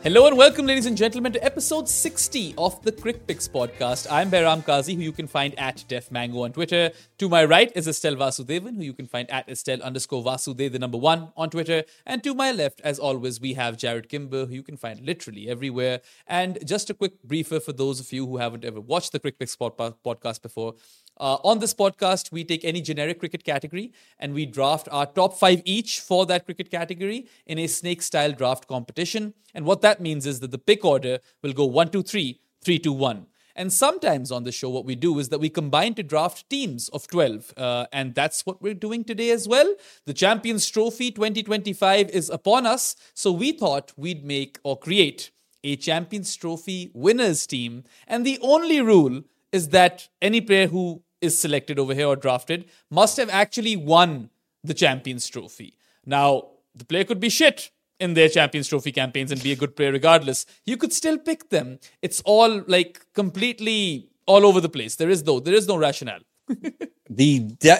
Hello and welcome, ladies and gentlemen, to episode 60 of the Crick Picks podcast. I'm Behram Qazi, who you can find at DefMango on Twitter. To my right is Estelle Vasudevan, who you can find at Estelle_Vasudev, the number 1 on Twitter. And to my left, as always, we have Jared Kimber, who you can find literally everywhere. And just a quick briefer for those of you who haven't ever watched the Crick Picks podcast before. On this podcast, we take any generic cricket category and we draft our top 5 each for that cricket category in a snake-style draft competition. And what that means is that the pick order will go 1, 2, 3, 3, 2, 1. And sometimes on the show, what we do is that we combine to draft teams of 12. And that's what we're doing today as well. The Champions Trophy 2025 is upon us. So we thought we'd make or create a Champions Trophy winners team. And the only rule is that any player who is selected over here or drafted must have actually won the Champions Trophy. Now, the player could be shit in their Champions Trophy campaigns and be a good player regardless. You could still pick them. It's all like completely all over the place. There is no rationale. The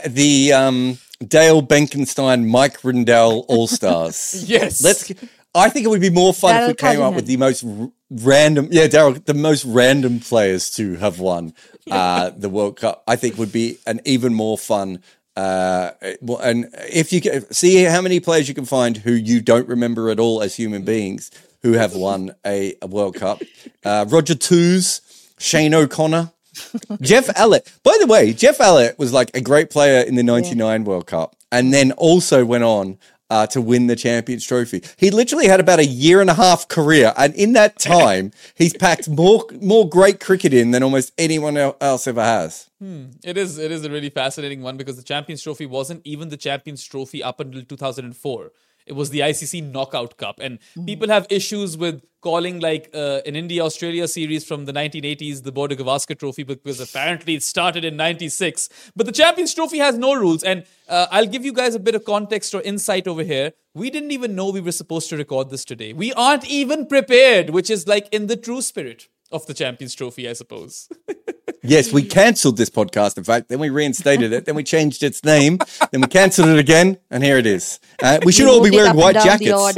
Dale Benkenstein, Mike Rindell All-Stars. Yes. I think it would be more fun if we came up with the most random, the most random players to have won the World Cup. I think would be an even more fun. And if you see how many players you can find who you don't remember at all as human beings who have won a World Cup. Roger Toos, Shane O'Connor, Jeff Allett. By the way, Jeff Allett was like a great player in the 99 World Cup and then also went on to win the Champions Trophy. He literally had about a year and a half career, and in that time, he's packed more great cricket in than almost anyone else ever has. It is a really fascinating one because the Champions Trophy wasn't even the Champions Trophy up until 2004. It was the ICC Knockout Cup. And people have issues with calling like an India-Australia series from the 1980s the Border Gavaskar Trophy because apparently it started in 96. But the Champions Trophy has no rules. And I'll give you guys a bit of context or insight over here. We didn't even know we were supposed to record this today. We aren't even prepared, which is like in the true spirit of the Champions Trophy, I suppose. Yes, we cancelled this podcast, in fact. Then we reinstated it. Then we changed its name. Then we cancelled it again. And here it is. We should all be wearing white jackets.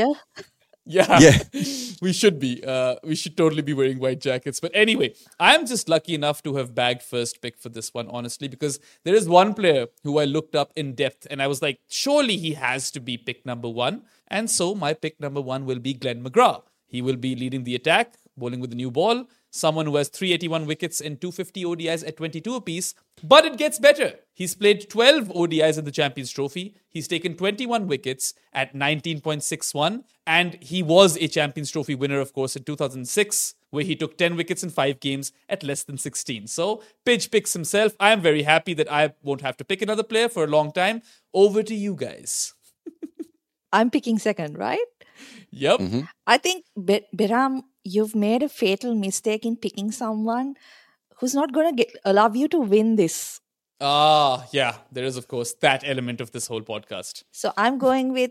Yeah, we should be. We should totally be wearing white jackets. But anyway, I'm just lucky enough to have bagged first pick for this one, honestly, because there is one player who I looked up in depth and I was like, surely he has to be pick number 1. And so my pick number 1 will be Glenn McGrath. He will be leading the attack, bowling with the new ball. Someone who has 381 wickets in 250 ODIs at 22 apiece. But it gets better. He's played 12 ODIs in the Champions Trophy. He's taken 21 wickets at 19.61. And he was a Champions Trophy winner, of course, in 2006, where he took 10 wickets in 5 games at less than 16. So, Pidge picks himself. I am very happy that I won't have to pick another player for a long time. Over to you guys. I'm picking second, right? Yep. Mm-hmm. I think, Behram, you've made a fatal mistake in picking someone who's not going to allow you to win this. Yeah, there is, of course, that element of this whole podcast. So I'm going with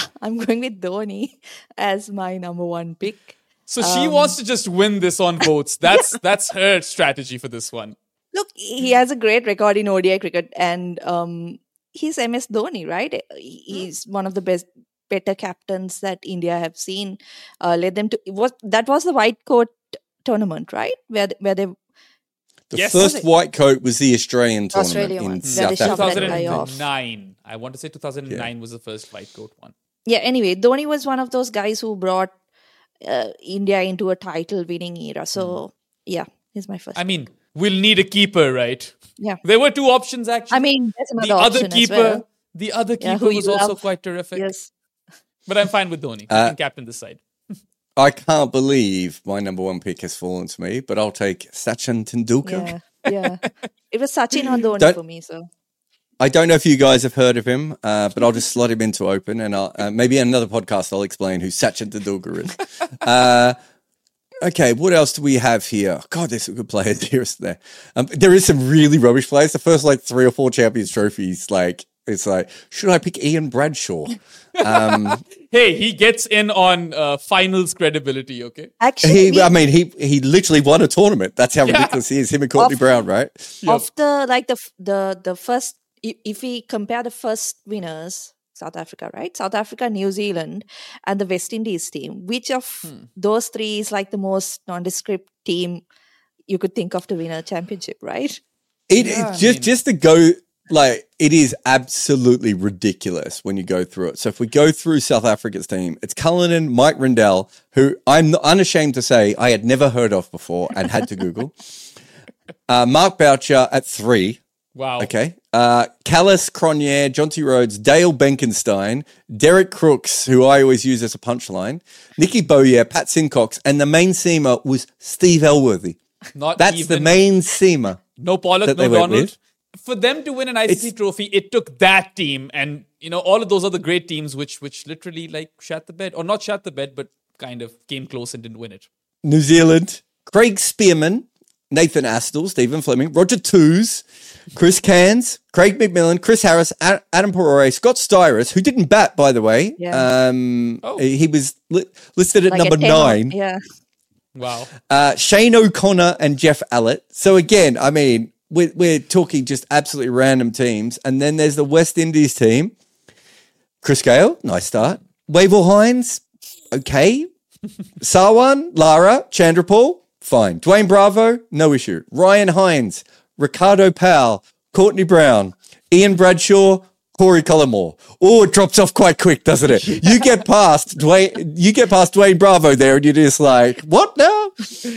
Dhoni as my number 1 pick. So she wants to just win this on votes. That's her strategy for this one. Look, he has a great record in ODI cricket, and he's MS Dhoni, right? He's one of the better captains that India have seen. Led them to that was the white coat tournament, right? Where they the first white coat was the Australian tournament in South Africa. 2009. I want to say 2009 was the first white coat one. Yeah, anyway, Dhoni was one of those guys who brought India into a title-winning era. So, yeah, he's my first. I mean, we'll need a keeper, right? Yeah. There were 2 options, actually. I mean, there's another option as well. The other keeper was also quite terrific. Yes. But I'm fine with Dhoni. He can captain this side. I can't believe my number 1 pick has fallen to me, but I'll take Sachin Tendulkar. Yeah. It was Sachin or Dhoni for me, so. I don't know if you guys have heard of him, but I'll just slot him into open, and I'll maybe in another podcast I'll explain who Sachin Tendulkar is. Okay, what else do we have here? God, there's some good players here, isn't there? There is some really rubbish players. The first 3 or 4 Champions Trophies, it's like, should I pick Ian Bradshaw? Hey, he gets in on finals credibility, okay? Actually, he literally won a tournament. That's how ridiculous he is. Him and Courtney Brown, right? Of the first, if we compare the first winners, South Africa, right? South Africa, New Zealand, and the West Indies team. Which of those three is like the most nondescript team you could think of to win a championship, right? It's just to go, like, it is absolutely ridiculous when you go through it. So if we go through South Africa's team, it's Cullinan, Mike Rendell, who I'm unashamed to say I had never heard of before and had to Google. Mark Boucher at 3. Wow. Okay. Callis Cronje, Jonty Rhodes, Dale Benkenstein, Derek Crooks, who I always use as a punchline, Nicky Bowyer, Pat Sincox, and the main seamer was Steve Elworthy. That's the main seamer. No Pollock, no Donald. For them to win an ICC trophy, it took that team and, all of those other great teams which literally like shat the bed. Or not shat the bed, but kind of came close and didn't win it. New Zealand, Craig Spearman, Nathan Astle, Stephen Fleming, Roger Toos, Chris Cairns, Craig McMillan, Chris Harris, Adam Perore, Scott Styrus, who didn't bat, by the way. Yeah. He was listed at like number 9. Yeah. Wow. Shane O'Connor and Jeff Allett. So again, I mean, we're talking just absolutely random teams. And then there's the West Indies team. Chris Gale, nice start. Wavell Hines, okay. Sarwan, Lara, Chandrapal, fine. Dwayne Bravo, no issue. Ryan Hines, Ricardo Powell, Courtney Brown, Ian Bradshaw, Corey Cullimore. Oh, it drops off quite quick, doesn't it? You get past Dwayne Bravo there and you're just like, what now?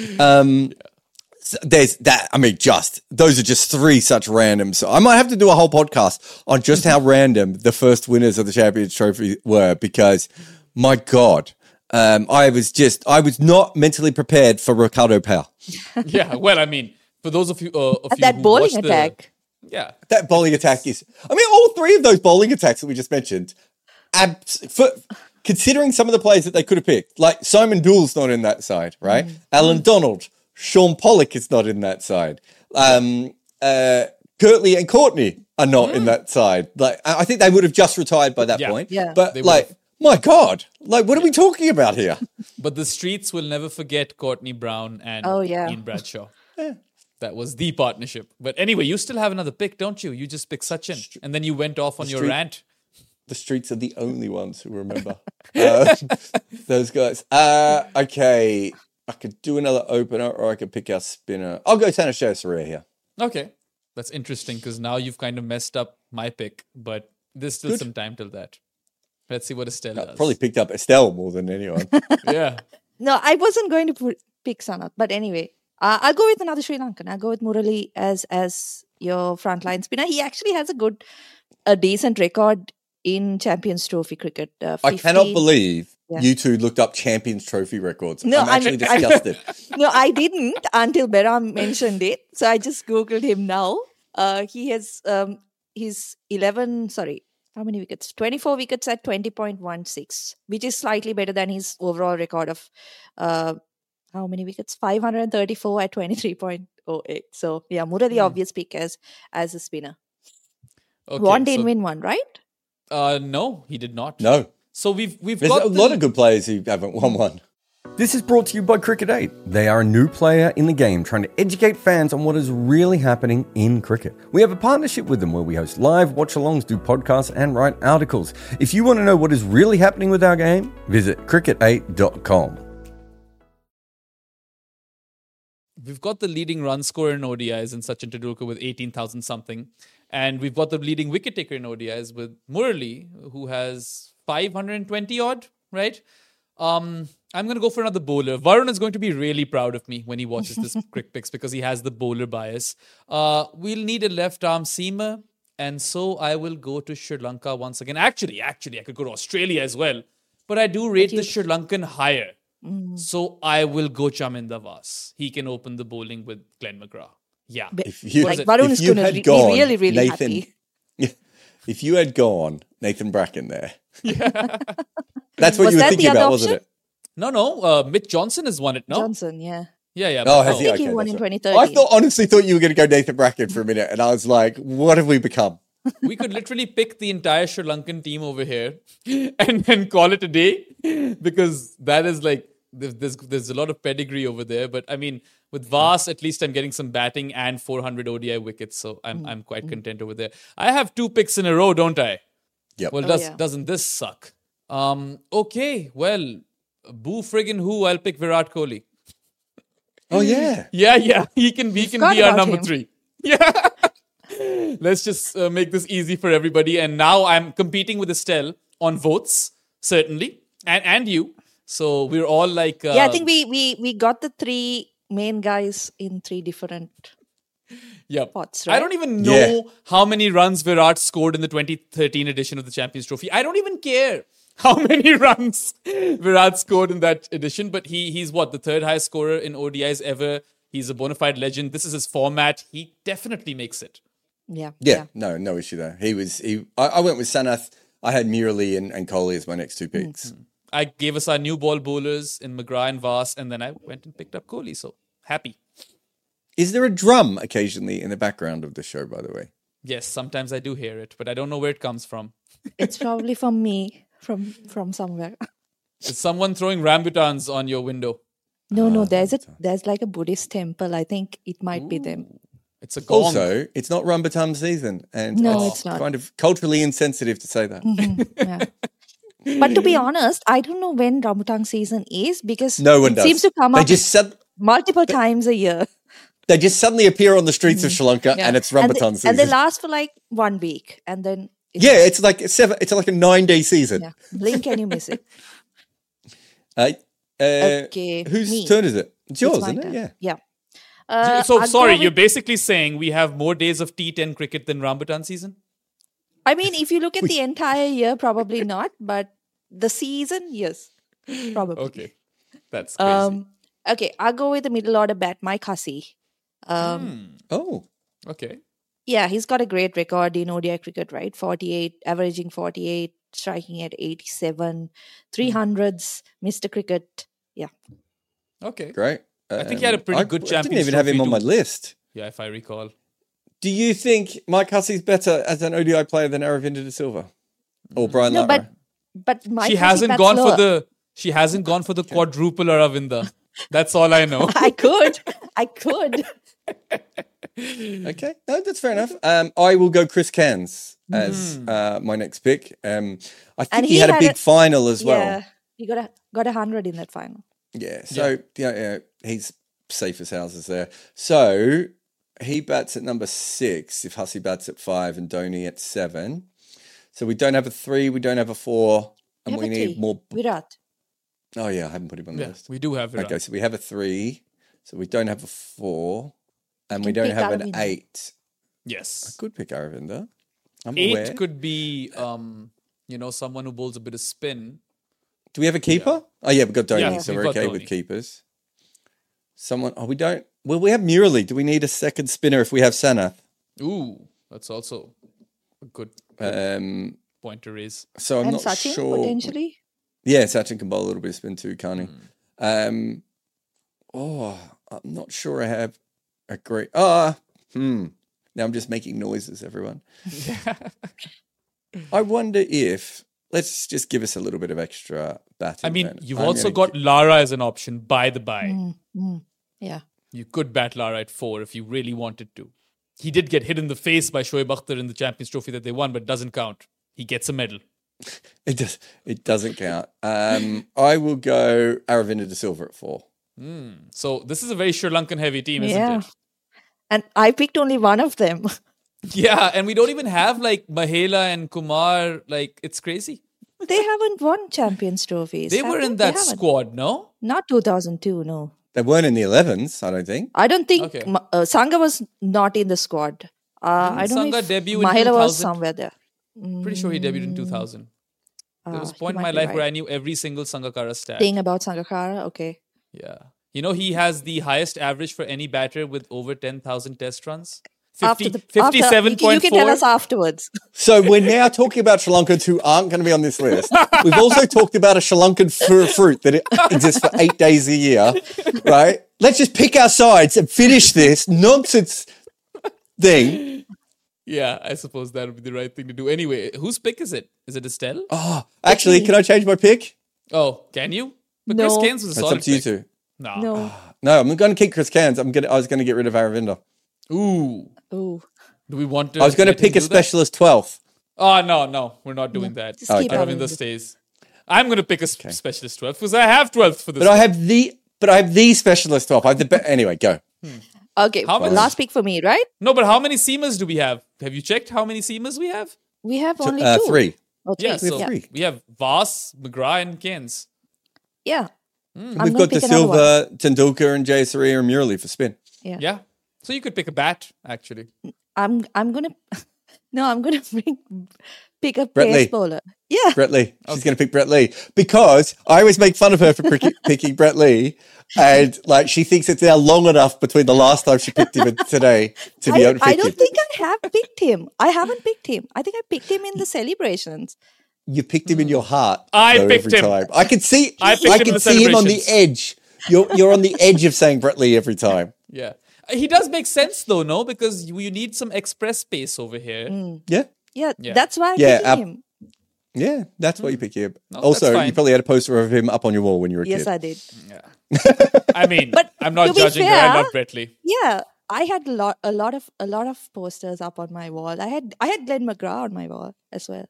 There's that. I mean, those are just 3 such randoms. So I might have to do a whole podcast on just how random the first winners of the Champions Trophy were, because my God, I was not mentally prepared for Ricardo Powell. Yeah, well, I mean, for those of you, that bowling attack. That bowling attack is. I mean, all 3 of those bowling attacks that we just mentioned. Considering some of the players that they could have picked, like Simon Doole's not in that side, right? Alan Donald, Sean Pollock is not in that side. Curtly and Courtney are not in that side. Like, I think they would have just retired by that point. Yeah. But my God, like, what are we talking about here? But the streets will never forget Courtney Brown and Ian Bradshaw. Yeah. That was the partnership. But anyway, you still have another pick, don't you? You just picked Sachin, and then you went off on your rant. The streets are the only ones who remember those guys. Okay, I could do another opener, or I could pick our spinner. I'll go Thanachai Saraya here. Okay, that's interesting because now you've kind of messed up my pick, but there's still some time till that. Let's see what Estelle does. Probably picked up Estelle more than anyone. Yeah. No, I wasn't going to pick Sanath, but anyway, I'll go with another Sri Lankan. I'll go with Murali as your frontline spinner. He actually has a decent record in Champions Trophy cricket. 50. I cannot believe you two looked up Champions Trophy records. No, I'm actually disgusted. No, I didn't until Beram mentioned it. So I just Googled him now. He has his 24 wickets at 20.16, which is slightly better than his overall record of how many wickets? 534 at 23.08. So yeah, Murali obvious pick as a spinner. Okay, One didn't win one, right? No, he did not. No. So we've There's got a lot of good players who haven't won one. This is brought to you by Cricket8. They are a new player in the game trying to educate fans on what is really happening in cricket. We have a partnership with them where we host live watch-alongs, do podcasts and write articles. If you want to know what is really happening with our game, visit cricket8.com. We've got the leading run scorer in ODIs in Sachin Tendulkar with 18,000 something. And we've got the leading wicket taker in ODIs with Murali, who has 520 odd, right? I'm going to go for another bowler. Varun is going to be really proud of me when he watches this Crick Picks because he has the bowler bias. We'll need a left arm seamer. And so I will go to Sri Lanka once again. Actually, I could go to Australia as well. But I do rate the Sri Lankan higher. So I will go Chaminda Vas. He can open the bowling with Glenn McGrath. Yeah. Varun is going to be really, really Nathan, happy. If you had gone Nathan Bracken there. That's what you were thinking about, wasn't it? No. Mitch Johnson has won it, no? Johnson, yeah. Yeah. Oh, I think he won in 2013. I honestly thought you were going to go Nathan Bracken for a minute, and I was like, what have we become? We could literally pick the entire Sri Lankan team over here and then call it a day because that is like, there's a lot of pedigree over there. But I mean, with Vas, at least I'm getting some batting and 400 ODI wickets. So I'm quite content over there. I have 2 picks in a row, don't I? Yep. Well, doesn't this suck? Okay, well, boo friggin' who? I'll pick Virat Kohli. Oh, yeah. Yeah. He can be forgot our about number him. 3. Yeah. Let's just make this easy for everybody. And now I'm competing with Estelle on votes, certainly, and you. So we're all like... I think we got the 3 main guys in 3 different pots, right? I don't even know how many runs Virat scored in the 2013 edition of the Champions Trophy. I don't even care how many runs Virat scored in that edition, but he's the 3rd highest scorer in ODIs ever. He's a bona fide legend. This is his format. He definitely makes it. Yeah. No issue there. I went with Sanath. I had Murali and Kohli as my next 2 picks. Mm-hmm. I gave us our new ball bowlers in McGrath and Vass, and then I went and picked up Kohli. So happy. Is there a drum occasionally in the background of the show, by the way? Yes, sometimes I do hear it, but I don't know where it comes from. It's probably from me, from somewhere. Is someone throwing rambutans on your window? No, there's like a Buddhist temple. I think it might be them. It's a gong. Also, it's not Rambutan season, and No, it's not. kind of culturally insensitive to say that. Yeah. But to be honest, I don't know when Rambutan season is because No one it does. seems to come They up just multiple times a year. They just suddenly appear on the streets of Sri Lanka, and it's Rambutan season. And they last for like 1 week, and then it's like a 9-day season. Yeah, blink and you miss it. Okay, whose turn is it? It's yours, my isn't turn. it? Yeah. So sorry, you're basically saying we have more days of T10 cricket than Rambutan season? I mean, if you look at the entire year, probably not, but the season, yes, probably. Okay, that's crazy. Okay, I'll go with the middle order bat, Mike Hussey. Oh, okay. Yeah, he's got a great record in ODI cricket, right? 48, averaging 48, striking at 87, 300s, Mr. Cricket. Yeah. Okay. great. I think he had a pretty good I Champions didn't even have him Trophy on my too. list. Yeah, if I recall. Do you think Mike Hussey's better as an ODI player than Aravinda de Silva or Brian No, Lara? but Mike She Hussey hasn't bats gone lower. for the quadruple Aravinda. That's all I know. I could. Okay, no, that's fair enough. I will go Chris Cairns as my next pick. I think he had a big final as well. Yeah, he got 100 in that final. Yeah, so yeah, he's safe as houses there. So he bats at number 6 if Hussey bats at 5 and Dhoni at 7. So we don't have a 3, we don't have a 4, and we need more. Virat. Oh yeah, I haven't put him on the list. We do have Virat. Okay, so we have a 3, so we don't have a 4, and we can don't pick have an Aravinda. 8. Yes. Could pick Aravinda. I'm 8 aware. could be, someone who bowls a bit of spin. Do we have a keeper? Oh yeah, we've got Dhoni, Yeah, so we've we're got okay Dhoni. with keepers. We don't. Well, we have Murali. Do we need a second spinner if we have Sanath? Ooh, that's also a good point to raise. So I'm And not Sachin, sure. potentially. Yeah, Sachin can bowl a little bit of spin too, can't he? I'm not sure I have a great. Now I'm just making noises, everyone. I wonder if. Let's just give us a little bit of extra batting. I mean, then. you've I'm also gonna got Lara as an option, by the by. Yeah. You could bat Lara at 4 if you really wanted to. He did get hit in the face by Shoaib Akhtar in the Champions Trophy that they won, but doesn't count. He gets a medal. It doesn't count. I will go Aravinda de Silva at 4. So this is a very Sri Lankan heavy team, isn't it? And I picked only one of them. Yeah, and we don't even have like Mahela and Kumar. Like, it's crazy. They haven't won Champions Trophies. They have were in They that haven't. squad, no? Not 2002, no. They weren't in the 11s, I don't think. I don't think Okay. Sangha was not in the squad. I don't know Sangha if debut in Mahela 2000? was somewhere there. Pretty sure he debuted in 2000. There was a point in my life where I knew every single Sangakkara stat. Saying about Sangakkara, okay. Yeah. You know, he has the highest average for any batter with over 10,000 test runs. After 57.4. you can tell us afterwards. So we're now talking about Sri Lankans who aren't going to be on this list. We've also talked about a Sri Lankan fruit that exists for 8 days a year, right? Let's just pick our sides and finish this nonsense thing. Yeah, I suppose that would be the right thing to do. Anyway, whose pick is it? Is it Estelle? Oh, actually, can I change my pick? Oh, can you? But No. Chris Cairns was a That's solid up to you pick. two. No. No, I'm going to keep Chris Cairns. I was going to get rid of Aravinda. Ooh. Ooh. Do we want to? I was going to let him pick a do that? specialist 12th. Oh, no, we're not doing that. Just keep having Aravinda this. stays. I'm going to pick a specialist 12 because I have 12th for this. But I have the specialist 12. I have the anyway, go. Okay, How many- last pick for me, right? No, but how many seamers do we have? Have you checked how many seamers we have? We have only two. 3. Oh, three. Yeah, so three. we have Vas, McGrath, and Keynes. Yeah. We've gonna got pick De another one. Silva, Tendulkar, and Jayasuriya and Murali for spin. Yeah. So you could pick a bat, actually. I'm gonna pick a Brett Lee. pace bowler. Yeah. Brett Lee. She's going to pick Brett Lee because I always make fun of her for picking Brett Lee, and like she thinks it's now long enough between the last time she picked him and today to be able to pick I don't him. think I have picked him. I haven't picked him. I think I picked him in the celebrations. You picked him in your heart. I though, picked every him. time. I can see. I picked him in can the see him on the celebrations. edge. You're on the edge of saying Brett Lee every time. Yeah. He does make sense, though, no? Because you need some express pace over here. Yeah. Yeah, Yeah. that's why I'm Yeah, picking him. Yeah, that's why you pick him. No, also, that's fine. you probably had a poster of him up on your wall when you were a Yes, kid. I did. I mean, But I'm not to be judging her. I fair- love Brett Lee. Yeah, I had a lot of posters up on my wall. I had Glenn McGrath on my wall as well.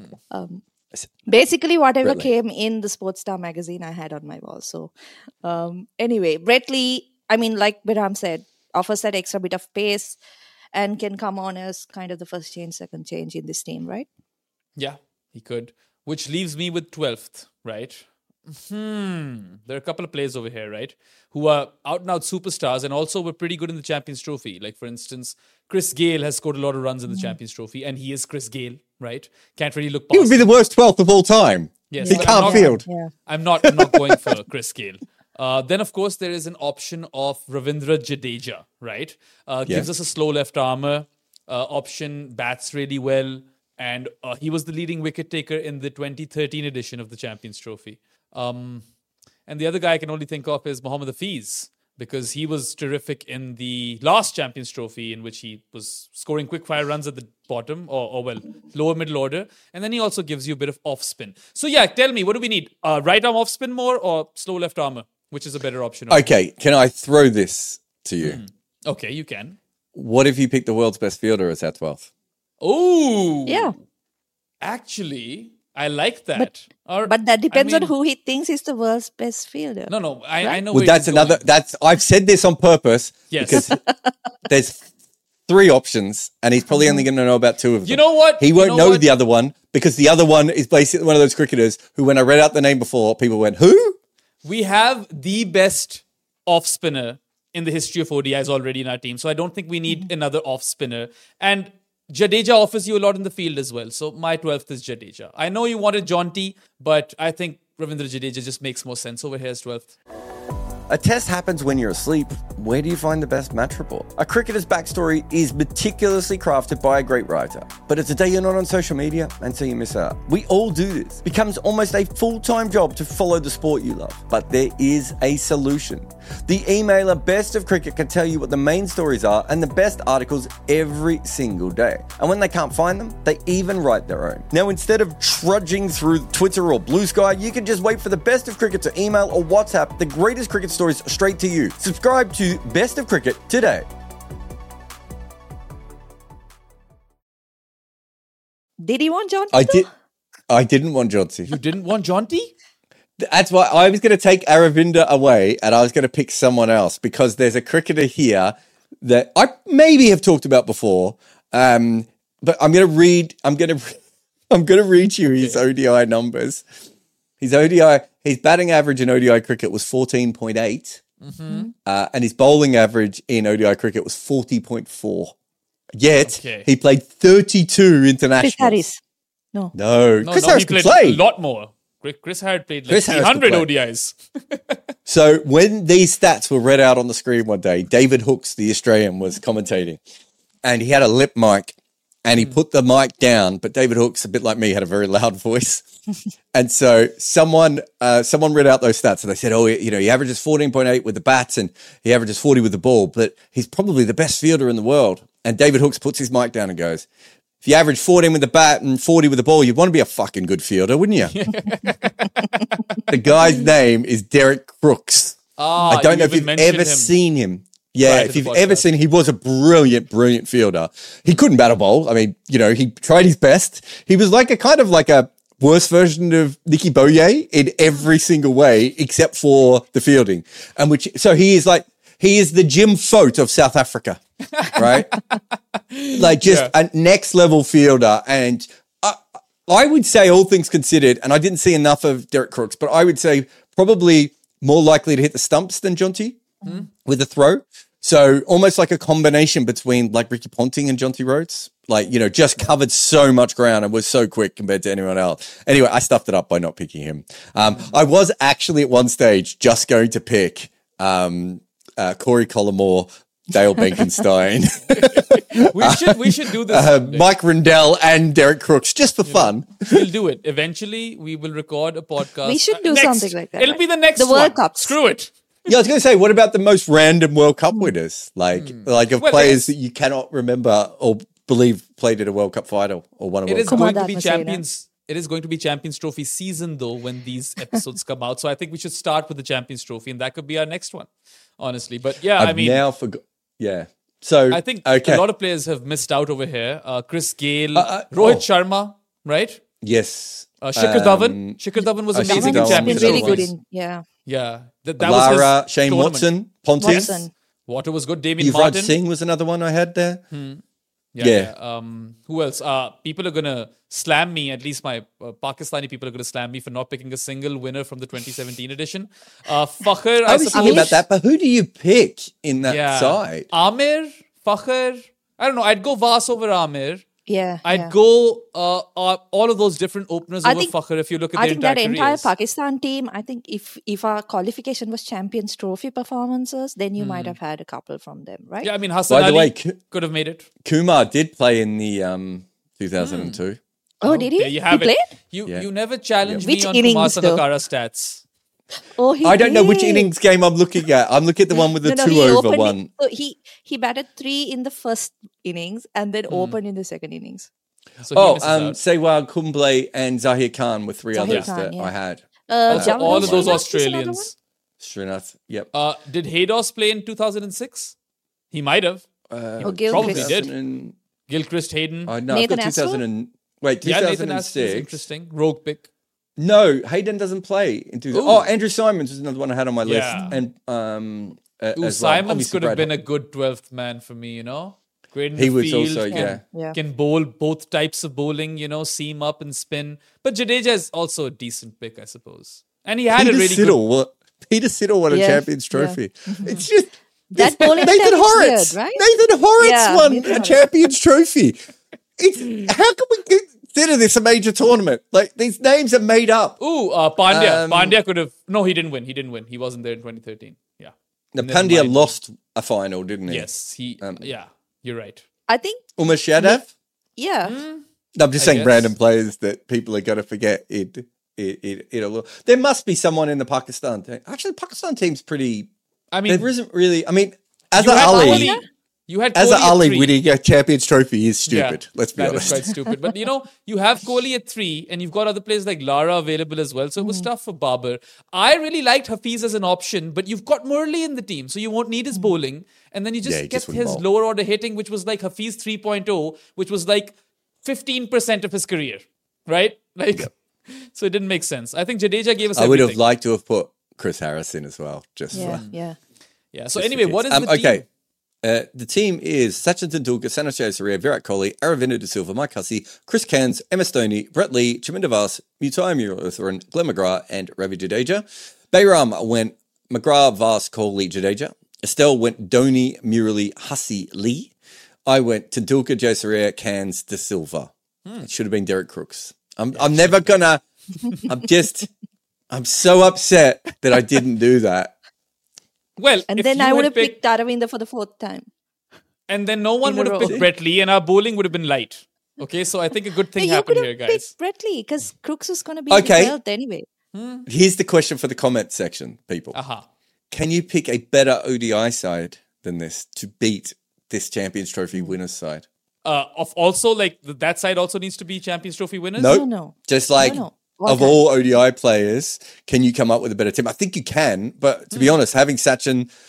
Basically, whatever Brett Lee. came in the Sports Star magazine, I had on my wall. So, anyway, Brett Lee, I mean, like Biram said, offers that extra bit of pace and can come on as kind of the first change, second change in this team, right? Yeah, he could. Which leaves me with 12th, right? There are a couple of players over here, right? Who are out and out superstars and also were pretty good in the Champions Trophy. Like, for instance, Chris Gayle has scored a lot of runs in the Champions Trophy, and he is Chris Gayle, right? Can't really look He would past be the worst 12th of all time. Yes, He but can't I'm not- field. Yeah. I'm not going for Chris Gayle. Then, of course, there is an option of Ravindra Jadeja, right? Gives us a slow left armour. Option bats really well. And he was the leading wicket taker in the 2013 edition of the Champions Trophy. And the other guy I can only think of is Mohammad Hafiz, because he was terrific in the last Champions Trophy in which he was scoring quick-fire runs at the bottom, or lower middle order. And then he also gives you a bit of off-spin. So yeah, tell me, what do we need? Right arm off-spin more or slow left armour? Which is a better option? Okay, can I throw this to you? Okay, you can. What if you pick the world's best fielder as our 12th? Oh! Yeah. Actually, I like that. But that depends I mean- on who he thinks is the world's best fielder. No, I know Well, where that's he's another. going. I've said this on purpose Yes. because there's 3 options, and he's probably only going to know about 2 of them. You know what? He You won't know know what? the other one because the other one is basically one of those cricketers who, when I read out the name before, people went, "Who?" We have the best off spinner in the history of ODIs already in our team. So I don't think we need another off spinner. And Jadeja offers you a lot in the field as well. So my 12th is Jadeja. I know you wanted Jonty, but I think Ravindra Jadeja just makes more sense over here as 12th. A test happens when you're asleep. Where do you find the best match report? A cricketer's backstory is meticulously crafted by a great writer, but it's a day you're not on social media, and so you miss out. We all do this. It becomes almost a full-time job to follow the sport you love, but there is a solution. The emailer Best of Cricket can tell you what the main stories are and the best articles every single day. And when they can't find them, they even write their own. Now, instead of trudging through Twitter or Blue Sky, you can just wait for the Best of Cricket to email or WhatsApp the greatest cricket stories straight to you. Subscribe to Best of Cricket today. Did he want John? I didn't want Jodsi. You didn't want Jonty? That's why I was going to take Aravinda away, and I was going to pick someone else because there's a cricketer here that I maybe have talked about before. But I'm going to read you his ODI numbers. His batting average in ODI cricket was 14.8, and his bowling average in ODI cricket was 40.4. Yet he played 32 internationals. Chris Harris. No. No, Chris Harris he could played play. a lot more. Chris Harris played like Chris Harris could 300 play. ODIs. So when these stats were read out on the screen one day, David Hooks, the Australian, was commentating, and he had a lip mic, and he put the mic down. But David Hooks, a bit like me, had a very loud voice, and so someone read out those stats, and they said, "Oh, he averages 14.8 with the bats, and he averages 40 with the ball, but he's probably the best fielder in the world." And David Hooks puts his mic down and goes, "If you average 14 with the bat and 40 with the ball, you'd want to be a fucking good fielder, wouldn't you?" The guy's name is Derek Crooks. I don't know if you've ever seen him. Yeah, prior to if the you've ever podcast. seen, he was a brilliant fielder. He couldn't bat a ball. I mean, he tried his best. He was like a kind of like a worse version of Nicky Boyer in every single way, except for the fielding. So he is the Jim Fote of South Africa, right? Like just a next level fielder. And I would say, all things considered, and I didn't see enough of Derek Crooks, but I would say probably more likely to hit the stumps than Jonty with a throw. So almost like a combination between like Ricky Ponting and Jonty Rhodes. Like, just covered so much ground and was so quick compared to anyone else. Anyway, I stuffed it up by not picking him. I was actually at one stage just going to pick Corey Collymore, Dale Benkenstein, We should do this. someday. Mike Rendell, and Derek Crooks just for fun. We'll do it. Eventually, we will record a podcast. We should do next. something like that, It'll right? be the next The World one. Cups. Screw it. Yeah, I was going to say, what about the most random World Cup winners? Like of Well, players that you cannot remember or believe played at a World Cup final or won a It World is Cup. going to Kumar be Dharmasena. Champions. It is going to be Champions Trophy season, though, when these episodes come out. So I think we should start with the Champions Trophy, and that could be our next one, honestly. But yeah, I've I mean, now forgot. Yeah. So I think okay. a lot of players have missed out over here. Chris Gale, Rohit Sharma, right? Yes. Shikhar Dhawan. Shikhar Dhawan was Shikhar amazing in Dhawan Champions was been really Trophy. good in, yeah. Yeah, that Lara, was his Shane tournament. Watson, Ponting. Watson. Water was good. Damien Yuvraj Martin. Singh was another one I had there. Yeah. Who else? People are gonna slam me. At least my Pakistani people are gonna slam me for not picking a single winner from the 2017 edition. Fakhr, I was thinking about that, but who do you pick in that side? Amir, Fakhr. I don't know. I'd go Vas over Amir. Yeah. I'd go all of those different openers I over think- Fakhr if you look at I their think that entire entire careers. Pakistan team, I think if our qualification was Champions Trophy performances, then you might have had a couple from them, right? Yeah, I mean Hassan By the Ali way, could have made it. Kumar did play in the 2002. Oh, did he? Yeah, you have he it. played? Yeah. You never challenged Which me on innings, Kumar though? Sanakara stats. Oh, he I don't know which did. innings game I'm looking at. I'm looking at the one with the No, two he over opened one. So he batted 3 in the first innings and then opened in the second innings. So he misses out. Sehwag, Kumble, and Zahir Khan were three Zahir others Khan, that yeah. I had. Also, Jamal all of those Srinath is another one? Australians. Srinath, yep. Did Haydos play in 2006? He might have. Oh, Gilchrist. Probably did. 2000 Gilchrist Hayden. no, Nathan I've got 2000 and, wait, Yeah, Nathan Astor is 2006. interesting. Rogue pick. No, Hayden doesn't play in 2000. Ooh. Oh, Andrew Simons was another one I had on my list. Yeah. And as well. Simons Obviously could have Brad been a good 12th man for me, Great in He the was field, also, yeah. Yeah. can bowl both types of bowling, seam up and spin. But Jadeja is also a decent pick, I suppose. And he had a really good... Peter Siddle won a Yeah, Champions yeah. Trophy. It's just That bowling Nathan attack is Horrocks. weird, right? Nathan Horrocks Yeah, won Nathan a Horrocks. Champions Trophy. How can we consider this a major tournament? Like, these names are made up. Ooh, Pandya. Pandya could have... No, he didn't win. He wasn't there in 2013. Yeah. Now, Never Pandya mind. lost a final, didn't he? Yes, yeah, you're right. I think, Umar Shadav? yeah. No, I'm just I saying guess. random players that people are going to forget. There must be someone in the Pakistan team. Actually, the Pakistan team's pretty... I mean, There isn't really... I mean, as you a had Ali... Kohli- You had As Kohli an at Ali 3. winning a Champions Trophy is stupid. Let's be That honest. is quite stupid. But you have Kohli at 3, and you've got other players like Lara available as well. So it was tough for Babar. I really liked Hafiz as an option, but you've got Murli in the team, so you won't need his bowling. And then you just Yeah, he get just wouldn't his bowl. lower order hitting, which was like Hafiz 3.0, which was like 15% of his career, right? So it didn't make sense. I think Jadeja gave us I would have everything. liked to have put Chris Harris in as well. Just Yeah, for, yeah. Yeah. So just anyway, for what is kids. the team? Okay. The team is Sachin Tendulkar, Sanjay Surya, Virat Kohli, Aravinda De Silva, Mike Hussey, Chris Cairns, Emma Stoney, Brett Lee, Chaminda Vas, Mutai Muralitharan, Glenn McGrath, and Ravi Jadeja. Bayram went McGrath, Vas, Kohli, Jadeja. Estelle went Dhoni, Murali, Hussey, Lee. I went Tendulkar, Jayasuriya, Cairns, De Silva. It should have been Derek Crooks. I'm never gonna. I'm so upset that I didn't do that. Well, And if then you I had would have picked Aravinda for the 4th time. and then no one in a would have row. picked Brett Lee, and our bowling would have been light. Okay, so I think a good thing You happened could here, have guys. picked Brett Lee because Crooks was going to be Okay. in health anyway. Here's the question for the comment section, people. Aha. Can you pick a better ODI side than this to beat this Champions Trophy winners side? Of also like that side also needs to be Champions Trophy winners. Nope. No. Just like No. of Okay. all ODI players, can you come up with a better team? I think you can, but to be honest, having Sachin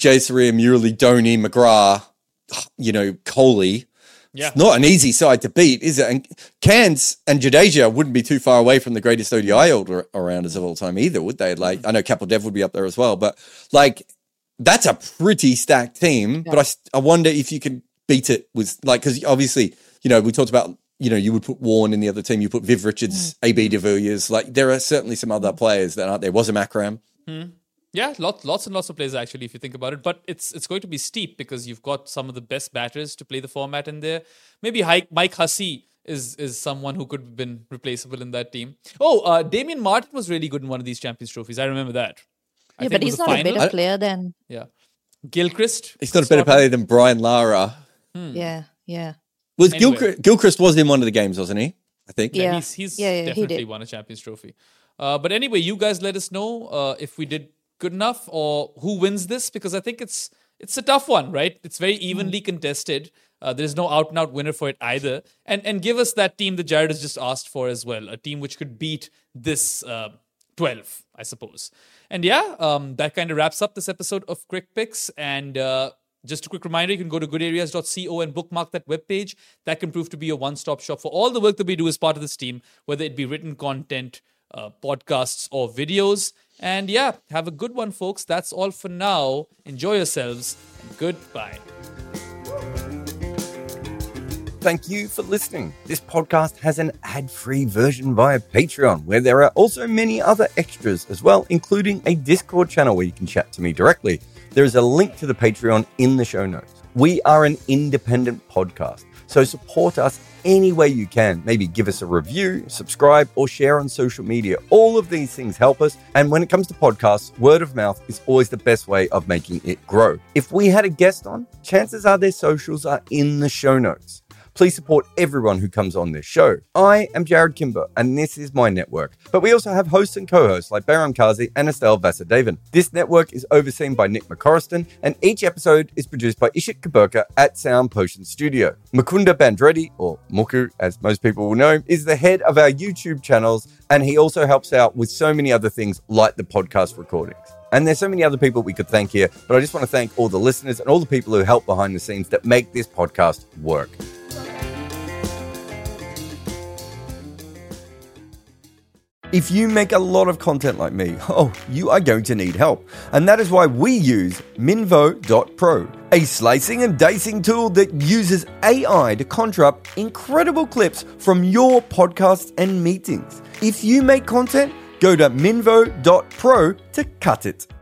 Jayasuriya, Murali, Dhoni, McGrath, Kohli. Yeah. It's not an easy side to beat, is it? And Cairns and Jadeja wouldn't be too far away from the greatest ODI all-rounders of all time either, would they? Like, I know Kapil Dev would be up there as well, but like, that's a pretty stacked team. Yeah. But I wonder if you can beat it with, like, because obviously, we talked about, you would put Warren in the other team, you put Viv Richards, AB de Villiers. Like, there are certainly some other players that aren't there. Was a Makram. Yeah, lots and lots of players actually, if you think about it. But it's going to be steep because you've got some of the best batters to play the format in there. Maybe Mike Hussey is someone who could have been replaceable in that team. Oh, Damien Martin was really good in one of these Champions Trophies. I remember that. Yeah, but he's not a better player than... Yeah. Gilchrist. He's not a better player than Brian Lara. Yeah. Gilchrist was in one of the games, wasn't he? I think. Yeah, he's definitely won a Champions Trophy. But anyway, you guys let us know if we did good enough or who wins this, because I think it's a tough one, right? It's very evenly contested. There's no out-and-out winner for it either. And give us that team that Jared has just asked for as well, a team which could beat this 12, I suppose. And that kind of wraps up this episode of Crick Picks. And just a quick reminder, you can go to goodareas.co and bookmark that webpage. That can prove to be a one-stop shop for all the work that we do as part of this team, whether it be written content, podcasts, or videos. And have a good one, folks. That's all for now. Enjoy yourselves. And goodbye. Thank you for listening. This podcast has an ad-free version via Patreon, where there are also many other extras as well, including a Discord channel where you can chat to me directly. There is a link to the Patreon in the show notes. We are an independent podcast, so support us any way you can. Maybe give us a review, subscribe, or share on social media. All of these things help us. And when it comes to podcasts, word of mouth is always the best way of making it grow. If we had a guest on, chances are their socials are in the show notes. Please support everyone who comes on this show. I am Jared Kimber, and this is my network. But we also have hosts and co-hosts like Behram Kazi and Estelle Vasudevan. This network is overseen by Nick McCorriston, and each episode is produced by Ishit Kaburka at Sound Potion Studio. Mukunda Bandreddi, or Muku as most people will know, is the head of our YouTube channels, and he also helps out with so many other things like the podcast recordings. And there's so many other people we could thank here, but I just want to thank all the listeners and all the people who help behind the scenes that make this podcast work. If you make a lot of content like me, you are going to need help. And that is why we use Minvo.pro, a slicing and dicing tool that uses AI to conjure up incredible clips from your podcasts and meetings. If you make content, go to Minvo.pro to cut it.